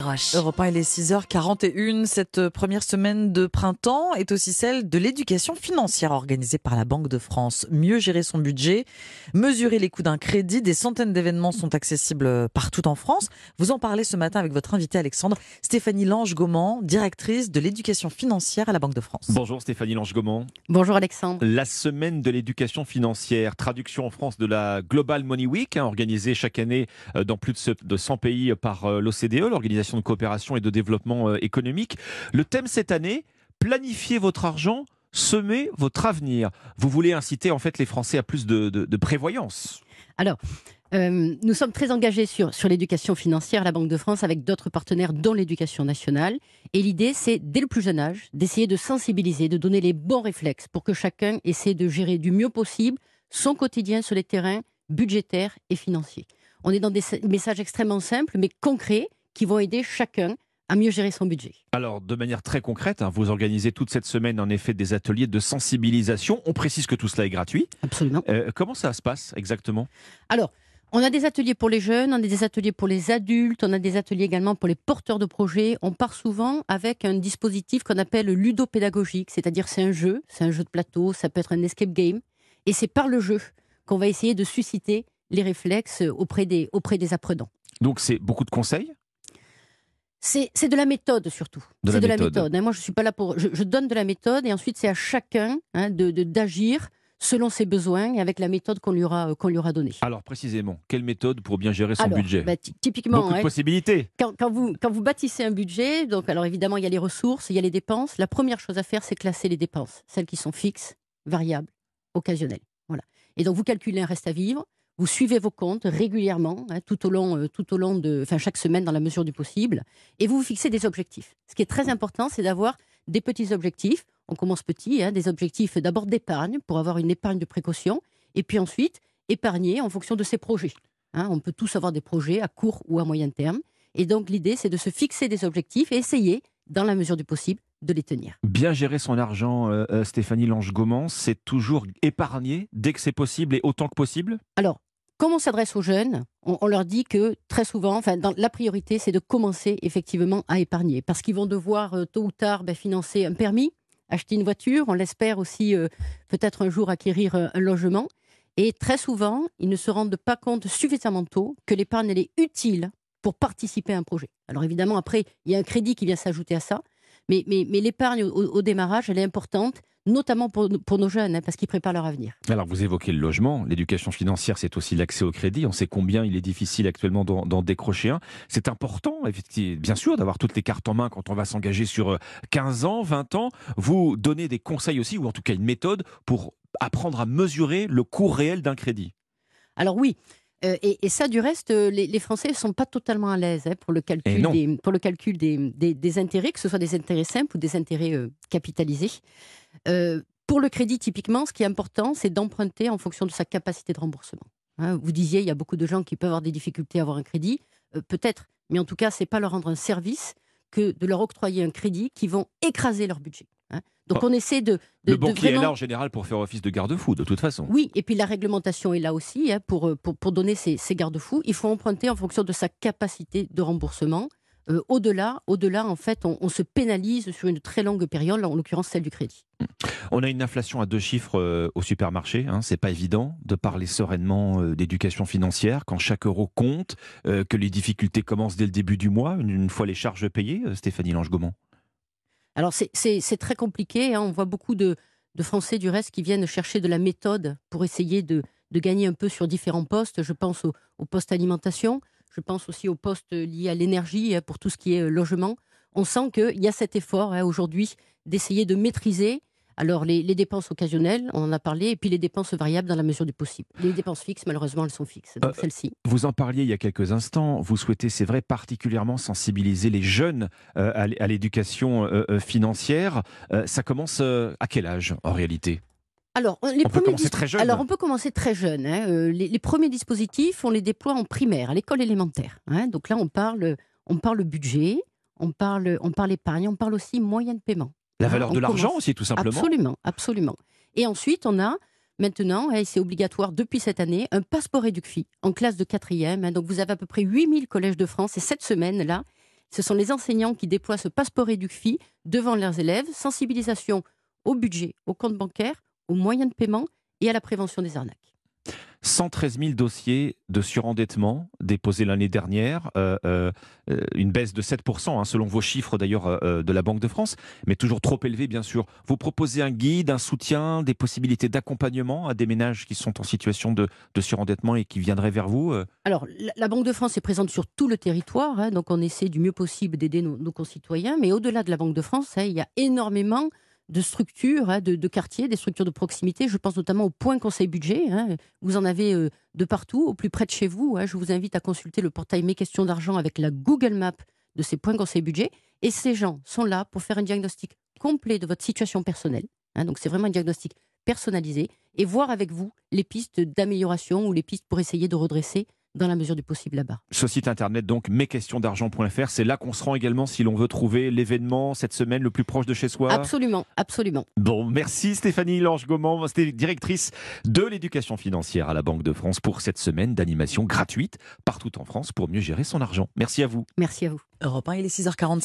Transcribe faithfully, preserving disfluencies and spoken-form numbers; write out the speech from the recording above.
Roche. Europe un, il est six heures quarante et une. Cette première semaine de printemps est aussi celle de l'éducation financière organisée par la Banque de France. Mieux gérer son budget, mesurer les coûts d'un crédit. Des centaines d'événements sont accessibles partout en France. Vous en parlez ce matin avec votre invitée Alexandre, Stéphanie Lange-Gauman, directrice de l'éducation financière à la Banque de France. Bonjour Stéphanie Lange-Gauman. Bonjour Alexandre. La semaine de l'éducation financière, traduction en France de la Global Money Week, hein, organisée chaque année dans plus de cent pays par l'O C D E, l'Organisation de coopération et de développement économique. Le thème cette année, planifiez votre argent, semez votre avenir. Vous voulez inciter en fait les Français à plus de, de, de prévoyance. Alors, euh, nous sommes très engagés sur, sur l'éducation financière à la Banque de France avec d'autres partenaires dont l'éducation nationale. Et l'idée, c'est dès le plus jeune âge, d'essayer de sensibiliser, de donner les bons réflexes pour que chacun essaie de gérer du mieux possible son quotidien sur les terrains budgétaires et financiers. On est dans des messages extrêmement simples, mais concrets, qui vont aider chacun à mieux gérer son budget. Alors, de manière très concrète, hein, vous organisez toute cette semaine en effet des ateliers de sensibilisation. On précise que tout cela est gratuit. Absolument. Euh, comment ça se passe exactement ? Alors, on a des ateliers pour les jeunes, on a des ateliers pour les adultes, on a des ateliers également pour les porteurs de projets. On part souvent avec un dispositif qu'on appelle ludopédagogique, c'est-à-dire c'est un jeu, c'est un jeu de plateau, ça peut être un escape game, et c'est par le jeu qu'on va essayer de susciter les réflexes auprès des, auprès des apprenants. Donc c'est beaucoup de conseils ? C'est, c'est de la méthode surtout. De c'est la de méthode. la méthode. Moi, je suis pas là pour. Je, je donne de la méthode et ensuite c'est à chacun hein, de, de, d'agir selon ses besoins et avec la méthode qu'on lui aura, qu'on lui aura donnée. Alors précisément, quelle méthode pour bien gérer son alors, budget ? bah, ty- Typiquement, Beaucoup de hein, possibilités. quand, quand, vous, quand vous bâtissez un budget, donc alors évidemment il y a les ressources, il y a les dépenses. La première chose à faire, c'est classer les dépenses, celles qui sont fixes, variables, occasionnelles. Voilà. Et donc vous calculez un reste à vivre. Vous suivez vos comptes régulièrement, hein, tout au long, euh, tout au long de, enfin chaque semaine dans la mesure du possible, et vous vous fixez des objectifs. Ce qui est très important, c'est d'avoir des petits objectifs. On commence petit, hein, des objectifs d'abord d'épargne pour avoir une épargne de précaution, et puis ensuite épargner en fonction de ses projets. Hein, on peut tous avoir des projets à court ou à moyen terme, et donc l'idée c'est de se fixer des objectifs et essayer, dans la mesure du possible, de les tenir. Bien gérer son argent, euh, Stéphanie Lange-Gauman, c'est toujours épargner dès que c'est possible et autant que possible ? Alors, comme on s'adresse aux jeunes, on, on leur dit que très souvent, enfin, dans, la priorité, c'est de commencer effectivement à épargner. Parce qu'ils vont devoir euh, tôt ou tard ben, financer un permis, acheter une voiture, on l'espère aussi euh, peut-être un jour acquérir euh, un logement. Et très souvent, ils ne se rendent pas compte suffisamment tôt que l'épargne elle est utile pour participer à un projet. Alors évidemment, après, il y a un crédit qui vient s'ajouter à ça. Mais, mais, mais l'épargne au, au démarrage, elle est importante, notamment pour, pour nos jeunes, hein, parce qu'ils préparent leur avenir. Alors vous évoquez le logement, l'éducation financière, c'est aussi l'accès au crédit. On sait combien il est difficile actuellement d'en, d'en décrocher un. C'est important, bien sûr, d'avoir toutes les cartes en main quand on va s'engager sur quinze ans, vingt ans. Vous donnez des conseils aussi, ou en tout cas une méthode, pour apprendre à mesurer le coût réel d'un crédit. Alors oui, Euh, et, et ça, du reste, les, les Français ne sont pas totalement à l'aise hein, pour le calcul, des, pour le calcul des, des, des intérêts, que ce soit des intérêts simples ou des intérêts euh, capitalisés. Euh, pour le crédit, typiquement, ce qui est important, c'est d'emprunter en fonction de sa capacité de remboursement. Hein, vous disiez, il y a beaucoup de gens qui peuvent avoir des difficultés à avoir un crédit. Euh, peut-être, mais en tout cas, ce n'est pas leur rendre un service que de leur octroyer un crédit qui vont écraser leur budget. Hein. Donc on essaie de... de le banquier de vraiment... est là en général pour faire office de garde-fou, de toute façon. Oui, et puis la réglementation est là aussi hein, pour, pour, pour donner ces, ces garde-fous. Il faut emprunter en fonction de sa capacité de remboursement. Euh, au-delà, au-delà, en fait, on, on se pénalise sur une très longue période, en l'occurrence celle du crédit. On a une inflation à deux chiffres euh, au supermarché. Hein, c'est pas évident de parler sereinement euh, d'éducation financière quand chaque euro compte, euh, que les difficultés commencent dès le début du mois, une, une fois les charges payées. Euh, Stéphanie Lange-Gauman. Alors c'est, c'est, c'est très compliqué. Hein. On voit beaucoup de, de Français du reste qui viennent chercher de la méthode pour essayer de, de gagner un peu sur différents postes. Je pense au, au poste alimentation. Je pense aussi aux postes liés à l'énergie, pour tout ce qui est logement. On sent qu'il y a cet effort hein, aujourd'hui d'essayer de maîtriser alors les, les dépenses occasionnelles, on en a parlé, et puis les dépenses variables dans la mesure du possible. Les dépenses fixes, malheureusement, elles sont fixes. Donc euh, celles-ci. Vous en parliez il y a quelques instants. Vous souhaitez, c'est vrai, particulièrement sensibiliser les jeunes euh, à, à l'éducation euh, financière. Euh, ça commence euh, à quel âge, en réalité ? Alors, les on peut commencer dis- très jeune. Alors, on peut commencer très jeune. Hein. Euh, les, les premiers dispositifs, on les déploie en primaire, à l'école élémentaire. Hein. Donc là, on parle, on parle budget, on parle, on parle épargne, on parle aussi moyen de paiement. La hein. valeur on de l'argent commence... aussi, tout simplement. Absolument, absolument. Et ensuite, on a maintenant, et c'est obligatoire depuis cette année, un passeport Éducfi en classe de quatrième. Hein. Donc, vous avez à peu près huit mille collèges de France. Et cette semaine-là, Ce sont les enseignants qui déploient ce passeport EducFi devant leurs élèves. Sensibilisation au budget, au compte bancaire, aux moyens de paiement et à la prévention des arnaques. cent treize mille dossiers de surendettement déposés l'année dernière, euh, euh, une baisse de sept pour cent, hein, selon vos chiffres d'ailleurs euh, de la Banque de France, mais toujours trop élevé bien sûr. Vous proposez un guide, un soutien, des possibilités d'accompagnement à des ménages qui sont en situation de, de surendettement et qui viendraient vers vous euh Alors, la, la Banque de France est présente sur tout le territoire, hein, donc on essaie du mieux possible d'aider nos, nos concitoyens, mais au-delà de la Banque de France, hein, il y a énormément de structures, hein, de, de quartiers, des structures de proximité. Je pense notamment au Point Conseil Budget. Hein. Vous en avez euh, de partout, au plus près de chez vous. Hein. Je vous invite à consulter le portail Mes questions d'argent avec la Google Map de ces Points Conseil Budget. Et ces gens sont là pour faire un diagnostic complet de votre situation personnelle. Hein. Donc c'est vraiment un diagnostic personnalisé et voir avec vous les pistes d'amélioration ou les pistes pour essayer de redresser dans la mesure du possible là-bas. Ce site internet, donc, mes questions d'argent point f r, c'est là qu'on se rend également si l'on veut trouver l'événement cette semaine le plus proche de chez soi. Absolument, absolument. Bon, merci Stéphanie Lange-Gaumont, c'était directrice de l'éducation financière à la Banque de France pour cette semaine d'animation gratuite partout en France pour mieux gérer son argent. Merci à vous. Merci à vous. Europe un, il est six heures quarante.